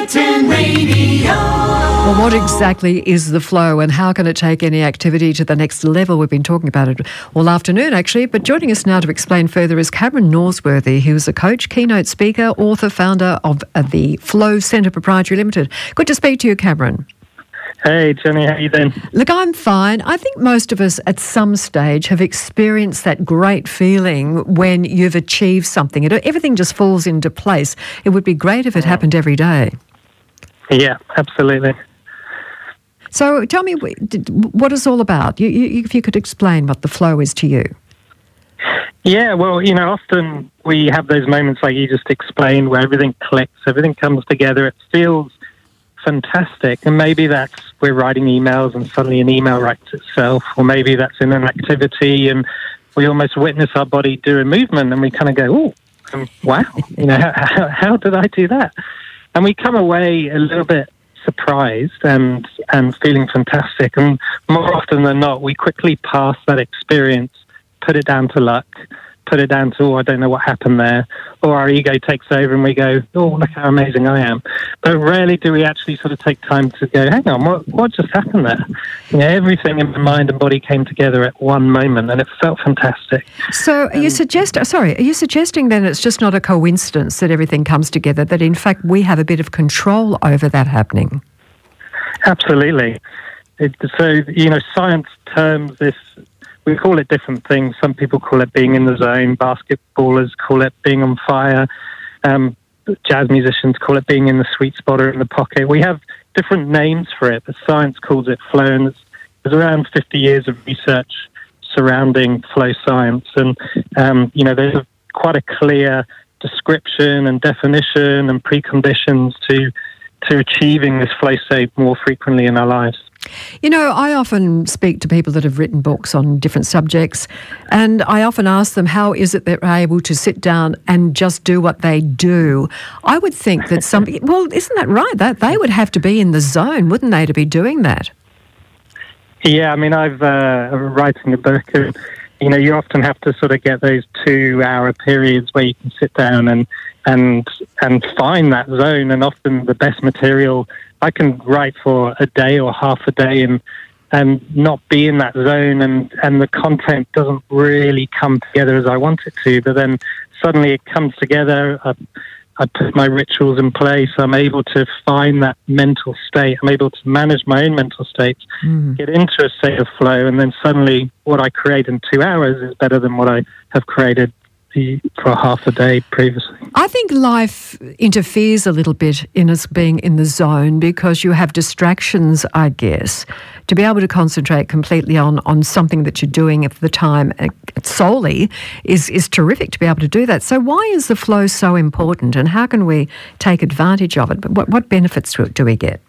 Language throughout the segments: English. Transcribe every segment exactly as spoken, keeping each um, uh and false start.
ten Radio. Well, what exactly is the flow and how can it take any activity to the next level? We've been talking about it all afternoon, actually. But joining us now to explain further is Cameron Norsworthy, who's a coach, keynote speaker, author, founder of uh, the Flow Centre Proprietary Limited. Good to speak to you, Cameron. Hey, Jenny, how you doing? Look, I'm fine. I think most of us at some stage have experienced that great feeling when you've achieved something. It, everything just falls into place. It would be great if it happened every day. Yeah, absolutely. So tell me what it's all about. You, you, if you could explain what the flow is to you. Yeah, well, you know, often we have those moments like you just explained where everything clicks, everything comes together. It feels fantastic. And maybe that's we're writing emails and suddenly an email writes itself, or maybe that's in an activity and we almost witness our body do a movement and we kind of go, oh, um, wow, you know, how, how did I do that? And we come away a little bit surprised and and feeling fantastic. And more often than not, we quickly pass that experience, put it down to luck, put it down to, oh, I don't know what happened there. Or our ego takes over and we go, oh, look how amazing I am. But rarely do we actually sort of take time to go, hang on, what, what just happened there? You know, everything in my mind and body came together at one moment and it felt fantastic. So are you suggest, sorry, are you suggesting then it's just not a coincidence that everything comes together, that in fact we have a bit of control over that happening? Absolutely. It, so, you know, science terms this, we call it different things. Some people call it being in the zone. Basketballers call it being on fire. Um, jazz musicians call it being in the sweet spot or in the pocket. We have different names for it, but science calls it flow. And there's, there's around fifty years of research surrounding flow science. And, um, you know, there's a, quite a clear description and definition and preconditions to, to achieving this flow state more frequently in our lives. You know, I often speak to people that have written books on different subjects, and I often ask them, how is it that they're able to sit down and just do what they do? I would think that some, well, isn't that right? That they would have to be in the zone, wouldn't they, to be doing that? Yeah, I mean, I've uh, I'm writing a book, and, you know, you often have to sort of get those two-hour periods where you can sit down and and and find that zone, and often the best material. I can write for a day or half a day and and not be in that zone, and, and the content doesn't really come together as I want it to. But then suddenly it comes together. I, I put my rituals in place. I'm able to find that mental state. I'm able to manage my own mental states, mm. get into a state of flow, and then suddenly what I create in two hours is better than what I have created for half a day previously. I think life interferes a little bit in us being in the zone because you have distractions, I guess. To be able to concentrate completely on, on something that you're doing at the time solely is, is terrific to be able to do that. So why is the flow so important, and how can we take advantage of it? What, what benefits do we get?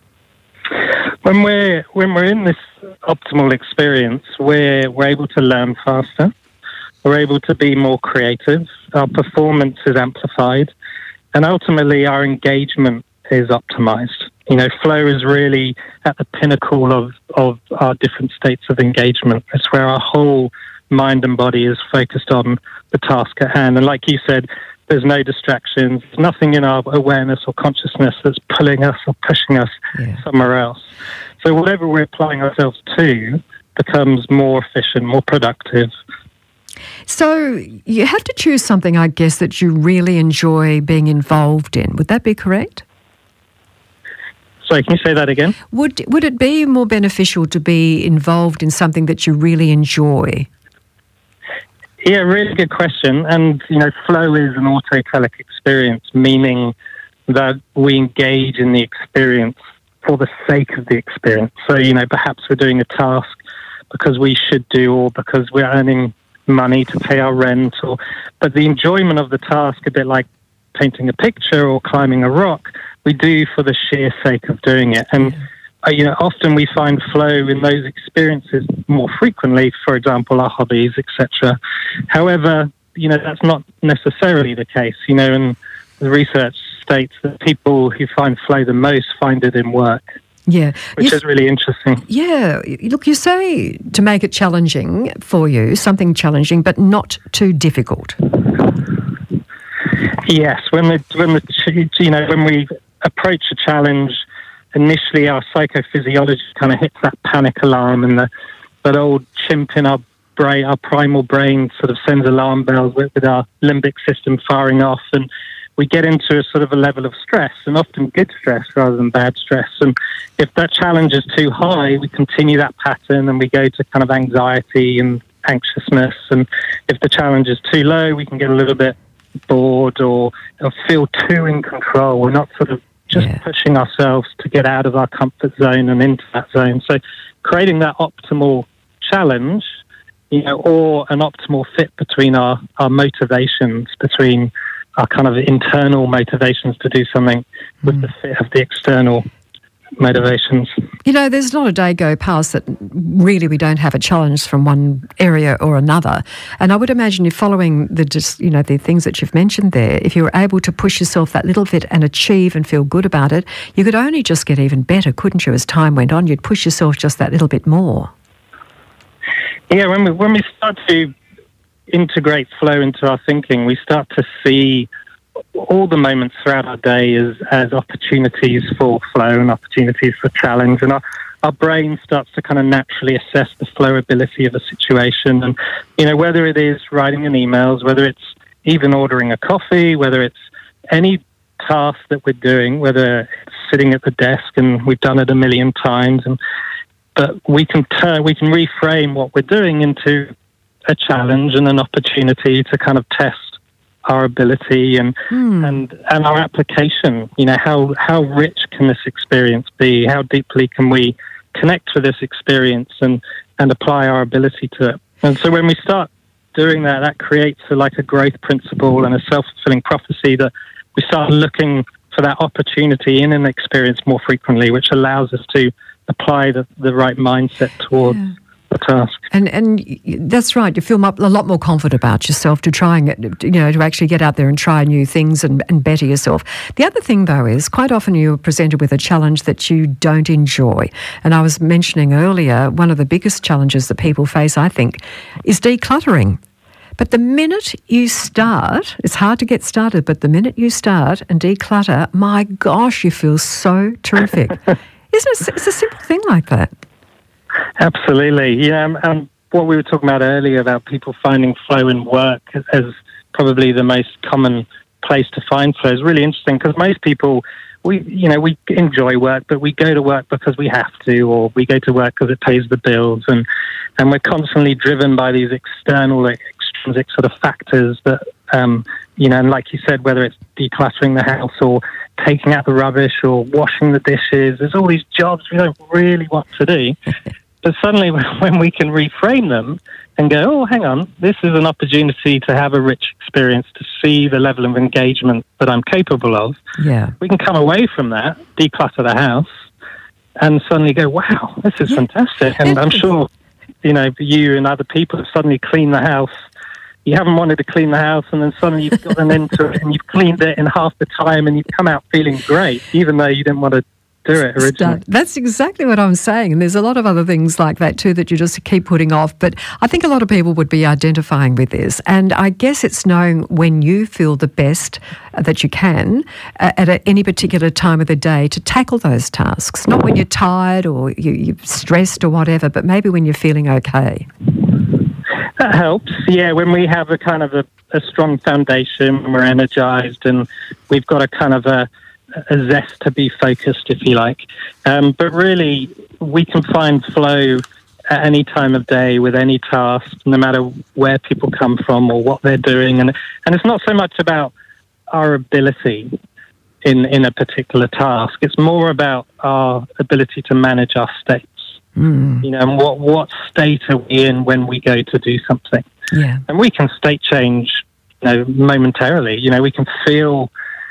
When we're, when we're in this optimal experience, we're, we're able to learn faster. We're able to be more creative, our performance is amplified, and ultimately our engagement is optimized. You know, flow is really at the pinnacle of, of our different states of engagement. It's where our whole mind and body is focused on the task at hand. And like you said, there's no distractions, there's nothing in our awareness or consciousness that's pulling us or pushing us yeah. somewhere else. So whatever we're applying ourselves to becomes more efficient, more productive. So you have to choose something, I guess, that you really enjoy being involved in. Would that be correct? Sorry, can you say that again? Would would it be more beneficial to be involved in something that you really enjoy? Yeah, really good question. And, you know, flow is an autotelic experience, meaning that we engage in the experience for the sake of the experience. So, you know, perhaps we're doing a task because we should do, or because we're earning money to pay our rent, or but the enjoyment of the task, a bit like painting a picture or climbing a rock, we do for the sheer sake of doing it. And uh, you know, often we find flow in those experiences more frequently, for example, our hobbies, et cetera. However, you know, that's not necessarily the case. You know, and the research states that people who find flow the most find it in work. Yeah. Which you, is really interesting. Yeah. Look, you say to make it challenging for you, something challenging, but not too difficult. Yes. When the, when the, you know, when we approach a challenge, initially our psychophysiology kind of hits that panic alarm, and the, that old chimp in our brain, our primal brain, sort of sends alarm bells with, with our limbic system firing off, and we get into a sort of a level of stress, and often good stress rather than bad stress. And if that challenge is too high, we continue that pattern and we go to kind of anxiety and anxiousness. And if the challenge is too low, we can get a little bit bored or, or feel too in control. We're not sort of just yeah. pushing ourselves to get out of our comfort zone and into that zone. So creating that optimal challenge, you know, or an optimal fit between our, our motivations, between our kind of internal motivations to do something with mm. the fit of the external motivations. You know, there's not a day go past that really we don't have a challenge from one area or another. And I would imagine you're following the just, you know, the things that you've mentioned there. If you were able to push yourself that little bit and achieve and feel good about it, you could only just get even better, couldn't you? As time went on, you'd push yourself just that little bit more. Yeah, when we when we start to integrate flow into our thinking, we start to see all the moments throughout our day as, as opportunities for flow and opportunities for challenge. And our, our brain starts to kind of naturally assess the flowability of a situation. And, you know, whether it is writing an emails, whether it's even ordering a coffee, whether it's any task that we're doing, whether it's sitting at the desk and we've done it a million times, and but we can turn, we can reframe what we're doing into a challenge and an opportunity to kind of test our ability and mm. and and our application. You know, how how rich can this experience be? How deeply can we connect with this experience and and apply our ability to it? And so when we start doing that, that creates a, like a growth principle and a self-fulfilling prophecy that we start looking for that opportunity in an experience more frequently, which allows us to apply the, the right mindset towards yeah. the task. And and that's right. You feel a lot more confident about yourself to trying it, you know, to actually get out there and try new things and, and better yourself. The other thing, though, is quite often you're presented with a challenge that you don't enjoy. And I was mentioning earlier, one of the biggest challenges that people face, I think, is decluttering. But the minute you start, it's hard to get started, but the minute you start and declutter, my gosh, you feel so terrific. Isn't it? It's a simple thing like that. Absolutely. Yeah. And um, what we were talking about earlier about people finding flow in work as, as probably the most common place to find flow is really interesting, because most people, we, you know, we enjoy work, but we go to work because we have to, or we go to work because it pays the bills. And, and we're constantly driven by these external, extrinsic sort of factors that, um, you know, and like you said, whether it's decluttering the house or taking out the rubbish or washing the dishes, there's all these jobs we don't really want to do. But suddenly when we can reframe them and go, oh, hang on, this is an opportunity to have a rich experience, to see the level of engagement that I'm capable of. Yeah. We can come away from that, declutter the house, and suddenly go, wow, this is yeah. fantastic. And I'm sure, you know, you and other people have suddenly cleaned the house. You haven't wanted to clean the house, and then suddenly you've gotten into it and you've cleaned it in half the time and you've come out feeling great, even though you didn't want to do it originally. That's exactly what I'm saying. And there's a lot of other things like that too that you just keep putting off. But I think a lot of people would be identifying with this. And I guess it's knowing when you feel the best that you can uh, at a, any particular time of the day to tackle those tasks. Not when you're tired or you, you're stressed or whatever, but maybe when you're feeling okay. That helps, yeah. When we have a kind of a, a strong foundation, when we're energized and we've got a kind of a, a zest to be focused, if you like. Um, but really, we can find flow at any time of day with any task, no matter where people come from or what they're doing. And and it's not so much about our ability in, in a particular task. It's more about our ability to manage our states. Mm. You know, and what, what state are we in when we go to do something? Yeah. And we can state change, you know, momentarily. You know, we can feel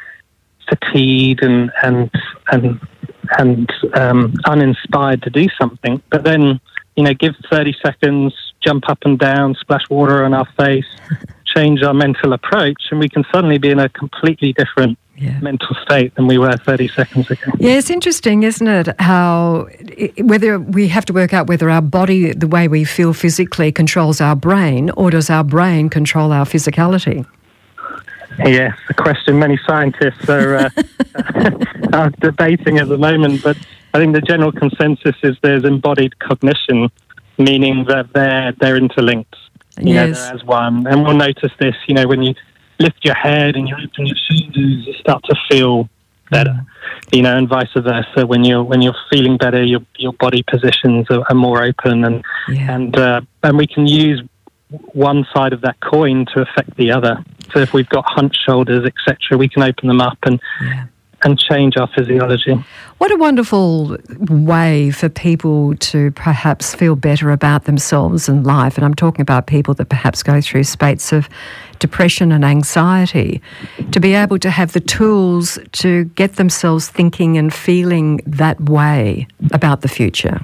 fatigued and and and and um, uninspired to do something, but then, you know, give thirty seconds, jump up and down, splash water on our face, change our mental approach, and we can suddenly be in a completely different yeah. mental state than we were thirty seconds ago. Yeah, it's interesting, isn't it, how whether we have to work out whether our body, the way we feel physically, controls our brain, or does our brain control our physicality? Yes, a question many scientists are, uh, are debating at the moment, but I think the general consensus is there's embodied cognition, meaning that they're they're interlinked. You Yes. know, they're as one. And we'll notice this, you know, when you lift your head and you open your shoulders, you start to feel better. You know, and vice versa. When you're when you're feeling better, your your body positions are, are more open, and Yeah. and uh, and we can use one side of that coin to affect the other. So if we've got hunched shoulders, et cetera, we can open them up and Yeah. and change our physiology. What a wonderful way for people to perhaps feel better about themselves and life. And I'm talking about people that perhaps go through states of depression and anxiety, to be able to have the tools to get themselves thinking and feeling that way about the future.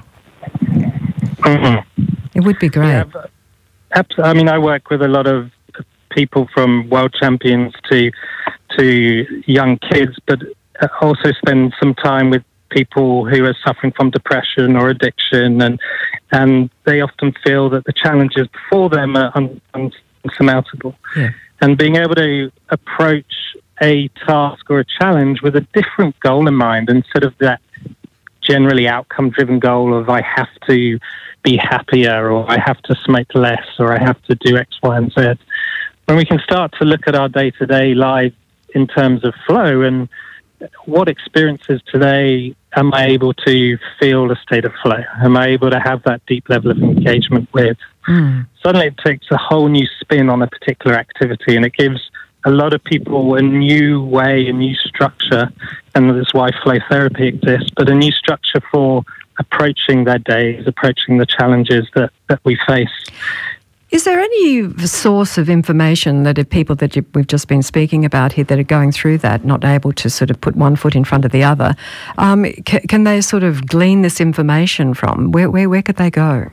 Mm-hmm. It would be great. Yeah, but abs- I mean, I work with a lot of people from world champions to to young kids, but also spend some time with people who are suffering from depression or addiction, and and they often feel that the challenges before them are un- unsurmountable. Yeah. And being able to approach a task or a challenge with a different goal in mind, instead of that generally outcome-driven goal of I have to be happier, or I have to smoke less, or I have to do X, Y, and Z. When we can start to look at our day-to-day life in terms of flow, and what experiences today am I able to feel a state of flow? Am I able to have that deep level of engagement with? Mm. Suddenly it takes a whole new spin on a particular activity, and it gives a lot of people a new way, a new structure, and that's why flow therapy exists, but a new structure for approaching their days, approaching the challenges that, that we face. Is there any source of information that if people that you, we've just been speaking about here that are going through that, not able to sort of put one foot in front of the other, um, ca- can they sort of glean this information from? Where where, where could they go?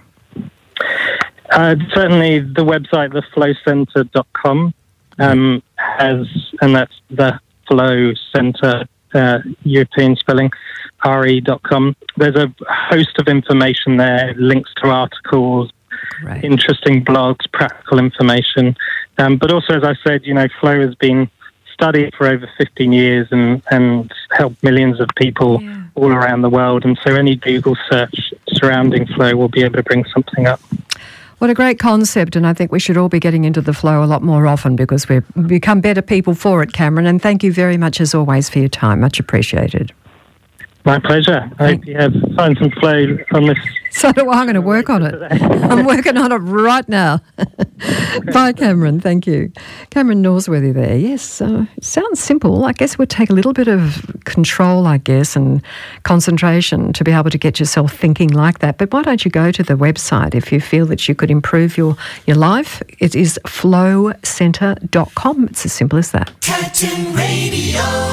Uh, certainly the website, the flow centre dot com, um, has, and that's the Flow Centre, uh, European spelling, R E dot com. There's a host of information there, links to articles, Right. interesting blogs, practical information. Um, but also, as I said, you know, flow has been studied for over fifteen years and, and helped millions of people Yeah. all around the world. And so any Google search surrounding flow will be able to bring something up. What a great concept, and I think we should all be getting into the flow a lot more often because we've become better people for it, Cameron. And thank you very much, as always, for your time. Much appreciated. My pleasure. I hope you have find some flow on this. So do I. I'm going to work on it. I'm working on it right now. Bye, Cameron. Thank you. Cameron Norsworthy there. Yes, uh, it sounds simple. I guess it would take a little bit of control, I guess, and concentration to be able to get yourself thinking like that. But why don't you go to the website if you feel that you could improve your, your life? It is flow centre dot com. It's as simple as that. Curtin Radio.